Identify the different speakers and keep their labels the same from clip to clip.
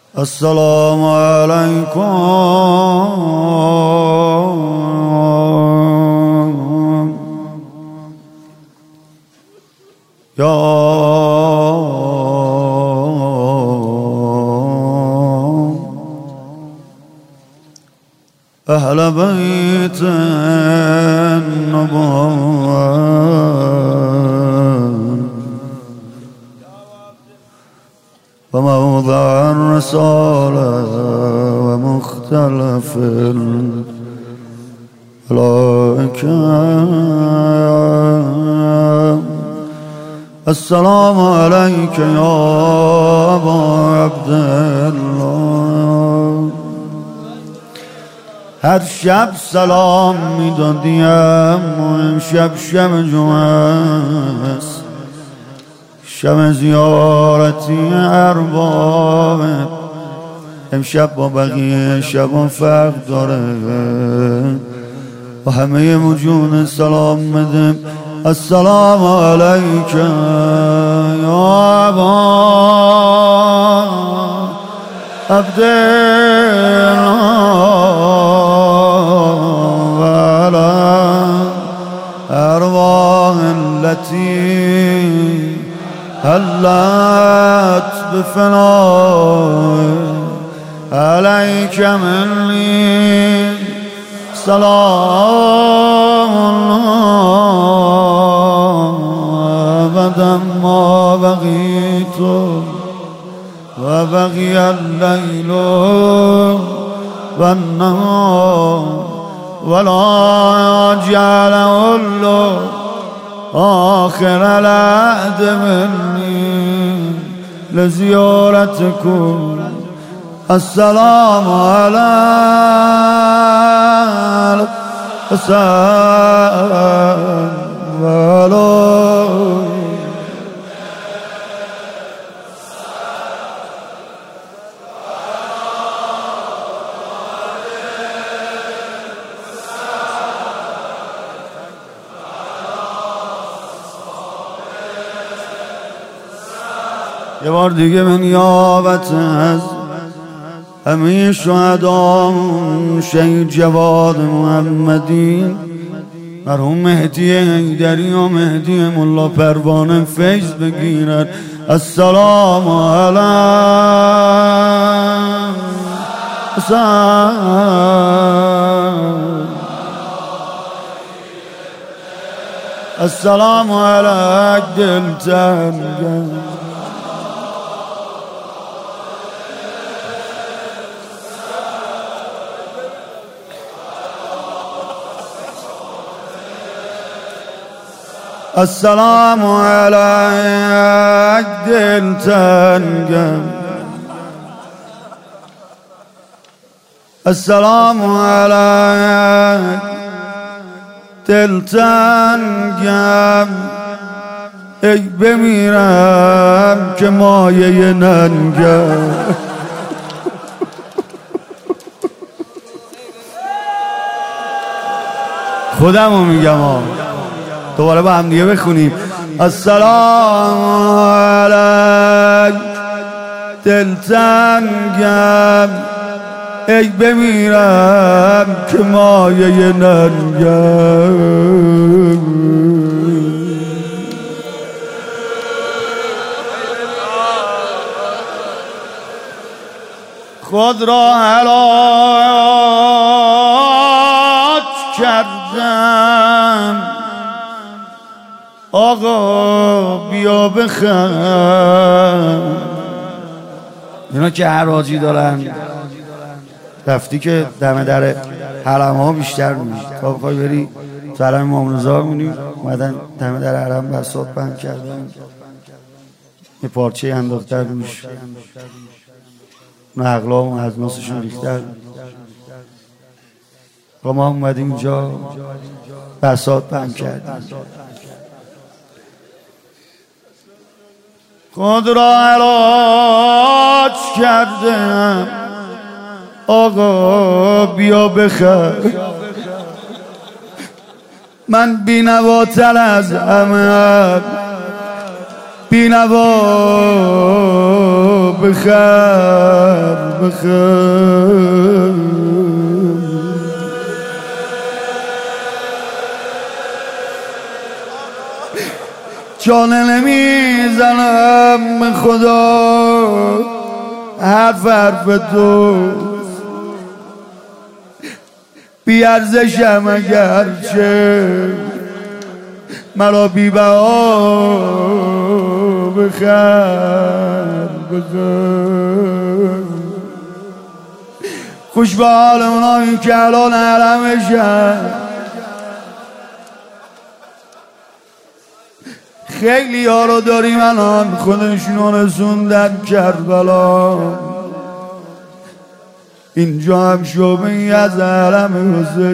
Speaker 1: السلام عليكم يا أهل بيت النبوة وموضع الرسالة ومختلف الملائكة. السلام عليك يا أبا عبد الله. هر شب سلام میدادیم و امشب شب جمعه است، شب زیارتی ارباب. امشب با بقیه شبا فرق داره و همه وجود سلام میدیم. السلام علیک یا ابا عبدالله و علی ارواح التي هلت بفنای علیک منی سلام الله ابدا ما بقیت و بقی اللیل و النهار ولا جعله الله آخر العهد مني لزيارتكم. السلام على الحسين وعلي یه بار دیگه به نیابت از همه شهدامون شهید جواد محمدی، مرحوم مهدی حیدری و مهدی ملا پروانه فیض بگیرد. السلام علی السلام علی دلتنگم. السلام علیک دلتنگم. السلام علیک دلتنگم. ای بمیرم که مایه ننگم. خودمو میگم دوباره با هم دیگه بخونیم. السلام علیک دلتنگم. ای بمیرم که مایه ننگم. خود را هلاک کردم، آقا بیا بخند. اینا که حراجی دارن رفتی که دم در حرم ها بیشتر میشه. تا بخوای بری تو حرم امام رضا مونی اومدن دم در حرم بساط بند کردن، یه پارچه انداختن روش، اون اقلام و اجناسشون ریختن. ما اومدیم اینجا بساط بند کردیم. خود را علاج کردم، آقا بیا بخر. من بینواتر از همه بینوا بخر بخر جانه نمیزنم به خدا حرف دوست بیارزشم اگرچه مرا بی‌بها بخر بخر خوش به حال اونایی که الان حرمشن خیلی ها رو داریم الان خودشون رسوندن کربلا اینجا هم شعبه از حرم حسین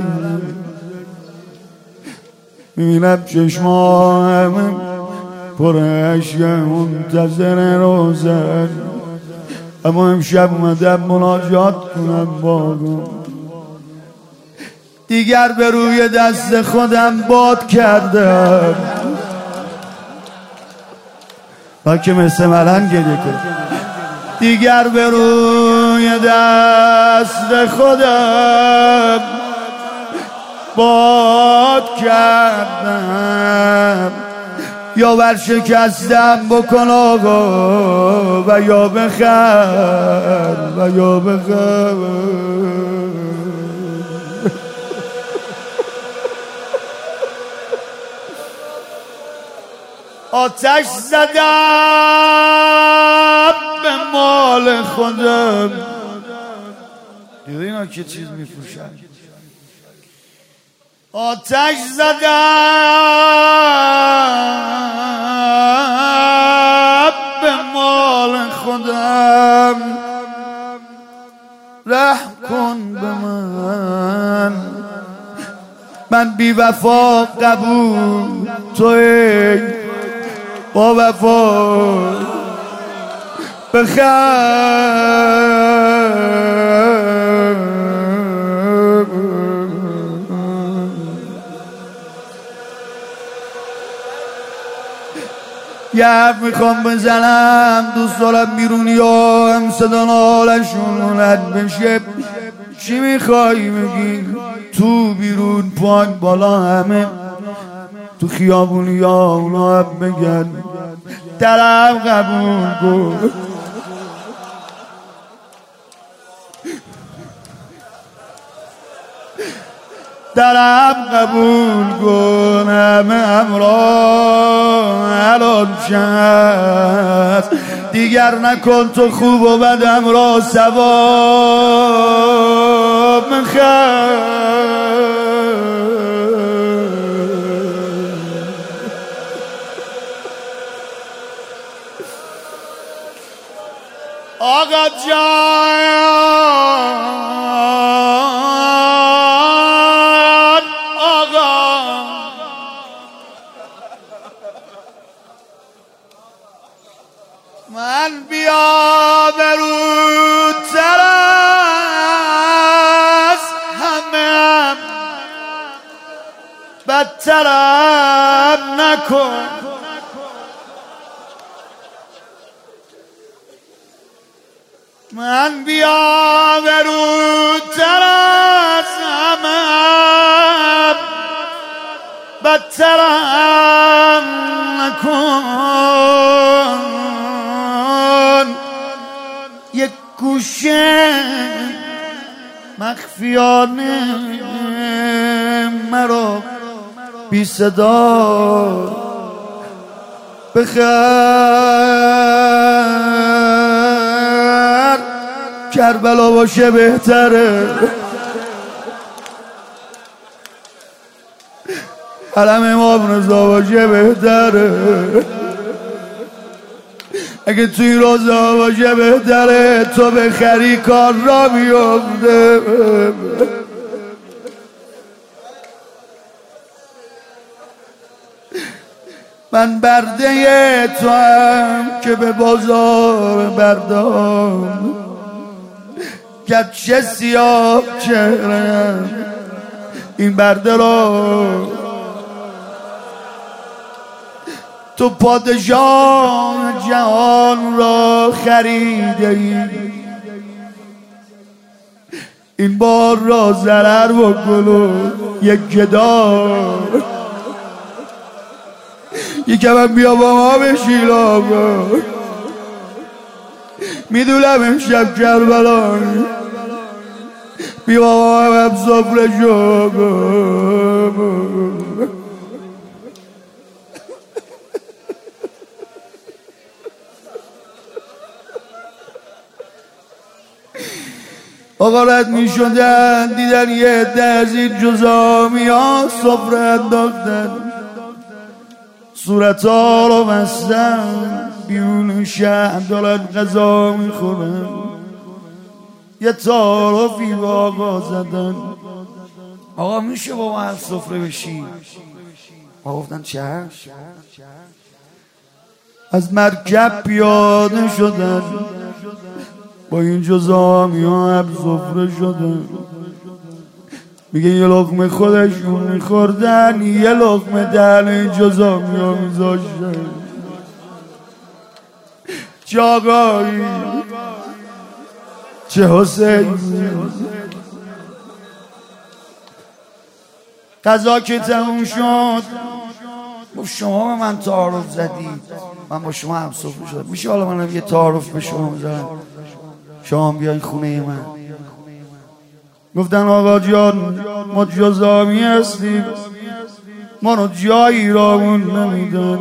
Speaker 1: میبینم چشمام پر اشک منتظر روزن اما امشب اومدم مناجات کنم باغم دیگر به روی دست خودم باد کردم با که مثل ملن گریه کنم دیگر به روی دست خودم باد کردم یا ورشکستم بکن آقا و یا بخر و یا بخر آتش زدم به مال خودم دیده اینا که چیز میفروشن آتش زدم به مال خودم رحم کن به من بی وفا قبول توی با وفا بخر یه حرف میخوام بزنم دوست دارم بیرونی ها هم صدا نالشون مولد بشه چی میخوایی بگی تو بیرون پاک بالا همه تو خیابونی ها اونا هم بگن درم قبول کن درم قبول کن همه امرا الان شد دیگر نکن تو خوب و بدم را ثواب مخر آقا جان آقا من بیا برودتر از همه بدترم نکن من بیا برودتر از همه بدترم نکن یک گوشه مخفیانه مرا بی صدا بخر کربلا باشه بهتره حرم امام رضا باشه بهتره اگه توی روزا باشه بهتره تو بخری کار را بیفته من برده تو هم که به بازار بردام گرچه سیاه چهرم این برده را تو پادشاه جهان را خریده ای، این بار را ضرر بکن و یک گدار یکم هم بیا با ما بشین آقا. میدونم امشب کربلایی، بیا با ما هم سفره شو. آقا رد می شدن دیدن یه عده از این جزامی ها سفره انداختن، صورت ها رو بستن، بیرون شهر دارن غذا می خورن، یه تعارفی با آقا زدن، آقا میشه با ما هم سفره بشی؟ آقا گفتن چشم. از مرکب پیاده شدن، با این جزامی ها هم سفره شدن. میگه یه لقمه خودشون میخوردن، یه لقمه دهن این جزامی ها میذاشتن. چه آقایی، چه حسین. قضا که تموم شد گفت شما به من تعارف زدید، من با شما هم سفره شدم، میشه حالا منم یه تعارف به شما بزنم، شما بیاین خونه من؟ گفتن آقا جان ما جزامی هستیم، ما رو جایی رامون نمیدن.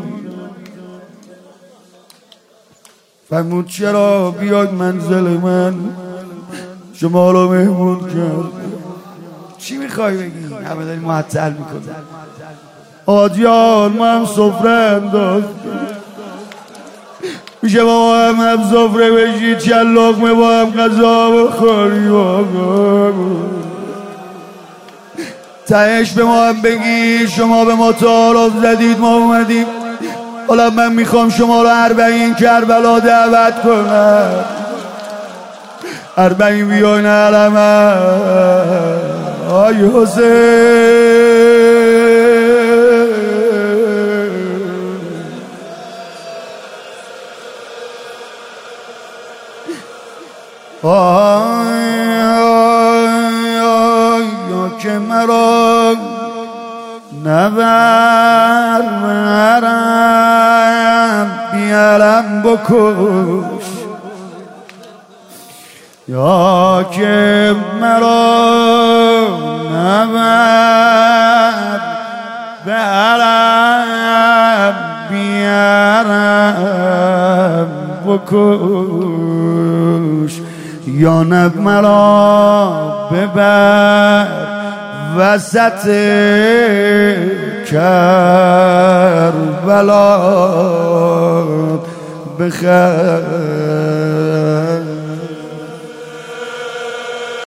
Speaker 1: فرمود چرا بیاید منزل من، شما رو مهمون کرد. چی میخوای بگی؟ همه داری معطل میکنی. آقا جان ما هم سفره انداختیم، میشه با ما هم سفره بشید، چند لقمه با هم غذا بخوریم آقا. تهش به ما هم بگی شما به ما تعارف زدید، ما اومدیم، حالا من میخوام شما رو 40 کربلا دعوت کنم، 40 بیاین علمه آی حسین. آی آی آی که مرا نبر مرم بیارم بکش، یا که مرا نبر برم بیارم بکش، یا نب مرا ببر وسط کربلا بخیر.